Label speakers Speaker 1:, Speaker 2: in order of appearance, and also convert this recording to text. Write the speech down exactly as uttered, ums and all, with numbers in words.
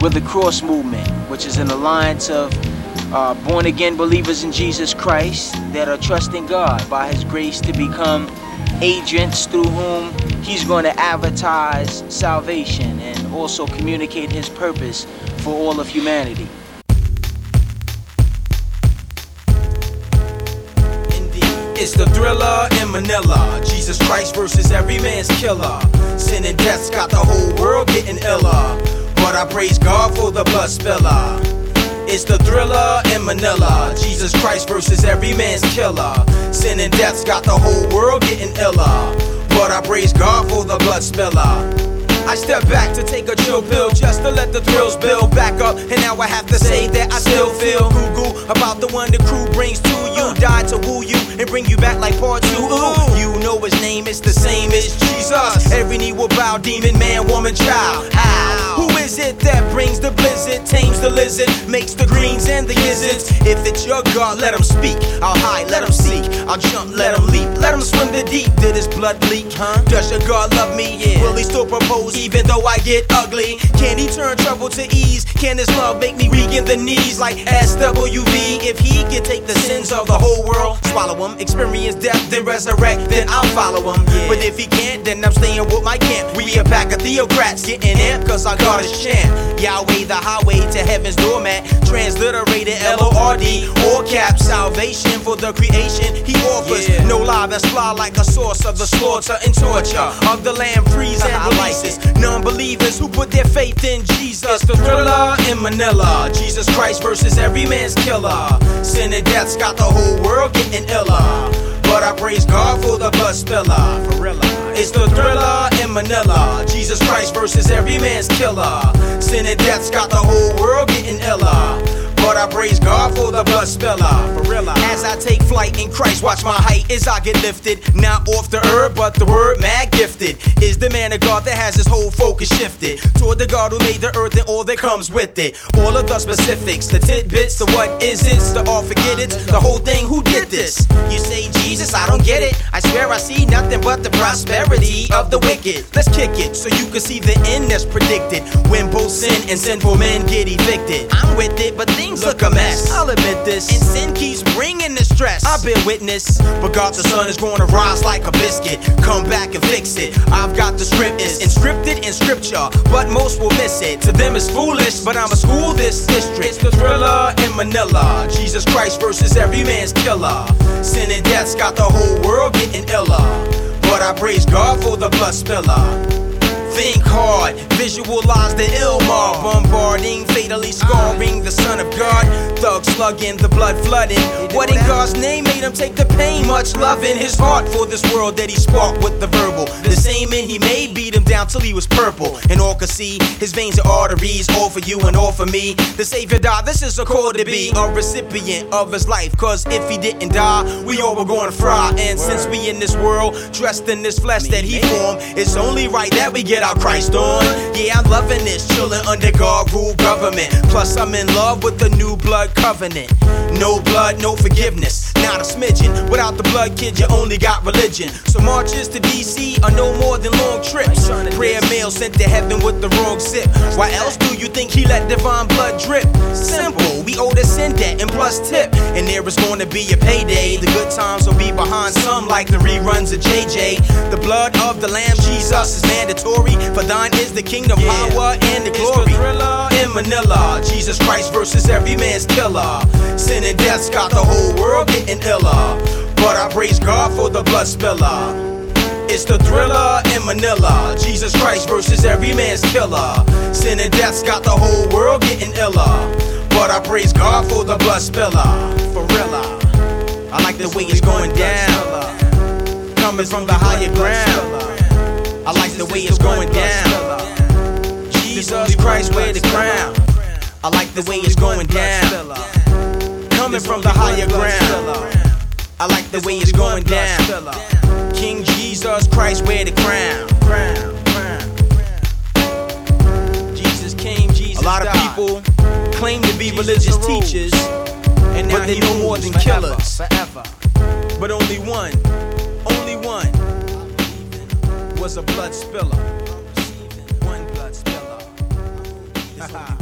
Speaker 1: We're the Cross Movement, which is an alliance of uh, born-again believers in Jesus Christ that are trusting God by His grace to become agents through whom He's going to advertise salvation and also communicate His purpose for all of humanity.
Speaker 2: It's the thriller in Manila. Jesus Christ versus every man's killer. Sin and death's got the whole world getting iller, but I praise God for the blood spiller. It's the thriller in Manila. Jesus Christ versus every man's killer. Sin and death's got the whole world getting iller, but I praise God for the blood spiller. I step back to take a chill pill just to let the thrills build back up, and now I have to say that I still feel goo-goo about the one the crew brings to you. Died to woo you and bring you back like part two. Ooh, you know his name, it's the same as Jesus. Every knee will bow, demon, man, woman, child. How? Who is it that brings the blizzard, tames the lizard, makes the greens and the gizzards? If it's your God, let him speak. I'll hide, let him seek. I'll jump, let him leap. Let him swim the deep. Did his blood leak? Huh? Does your God love me? Yeah. Will he still propose even though I get ugly? Can he turn trouble to ease? Can his love make me weak in the knees like S W V? If he can take the sins of the whole world, swallow him, experience death, then resurrect, then I'll follow him. Yeah. But if he can't, then I'm staying with my camp. We a pack of theocrats getting amped cause our God is champ. Yahweh the highway to heaven's doormat, transliterated L O R D, all caps, salvation for the creation he offers. Yeah. No lie that's fly like a source of the slaughter and torture of the lamb, freeze and releases non-believers who put their faith in Jesus. It's the thriller in Manila. Jesus Christ versus every man's killer. Sin and death's got the whole world getting iller, but I praise God for the blood spiller. For real. It's the thriller in Manila. Jesus Christ versus every man's killer. Sin and death's got the whole world getting iller, but I praise God for the blood spiller. For real. As I take flight in Christ, watch my height as I get lifted. Not off the herb, but the word mad gifted. Is the man of God that has his whole focus shifted toward the God who made the earth and all that comes with it. All of the specifics, the tidbits, the what is it, the all forget it, the whole thing, who did this? You say Jesus, I don't get it. I swear I see nothing but the prosperity of the wicked. Let's kick it so you can see the end that's predicted when both sin and sinful men get evicted. I'm with it, but things look a mess. I'll admit this, and sin keeps bringing the stress. I've been witness, but God the Son is going to rise like a biscuit. Come back and fix it. I've got the script is inscripted in scripture, but most will miss it. To them it's foolish, but I'ma school this district. It's the thriller in Manila. Jesus Christ versus every man's killer. Sin and death's got the whole world getting iller, but I praise God for the blood spiller. Think hard, visualize the ill mob, bombarding, fatally scarring the Son of God. Thug slugging, the blood flooding. What in God's name made him take the pain? Much love in his heart for this world that he sparked with the verbal. The same man he made beat him down till he was purple, and all could see his veins and arteries, all for you and all for me. The Savior died, this is a call to be a recipient of his life, cause if he didn't die, we all were gonna fry. And since we in this world, dressed in this flesh that he formed, it's only right that we get our Christ on. Yeah, I'm loving this, chilling under God rule government. Plus I'm in love with the new blood covenant. No blood, no forgiveness, not a smidgen. Without the blood, kid, you only got religion. So marches to D C are no more than long trips. Prayer mail sent to heaven with the wrong zip. Why else do you think he let divine blood drip? Simple, we owe the sin debt and plus tip, and there is going to be a payday. The good times will be behind some, like the reruns of J J. The blood of the Lamb, Jesus, is mandatory. For thine is the kingdom, yeah, power, and the glory. It's the thriller in Manila. Jesus Christ versus every man's killer. Sin and death's got the whole world getting iller, but I praise God for the blood spiller. It's the thriller in Manila. Jesus Christ versus every man's killer. Sin and death's got the whole world getting iller, but I praise God for the blood spiller. For real, I like the way it's going down, coming from the higher ground. I like the way it's going down. Jesus Christ, wear the crown. I like the way it's going down, coming from the higher ground. I like the way it's going down. King Jesus Christ, wear the crown. Jesus came, Jesus died. A lot of people claim to be religious teachers, but they no more than killers. But only one, only one was a blood spiller. One blood spiller.